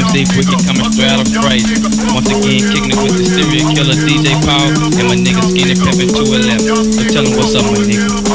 Big Wicked coming straight out of Fright. Once again, kicking it with the serial killer DJ Power and my nigga Skinny Peppin 211. So tell him what's up, my nigga.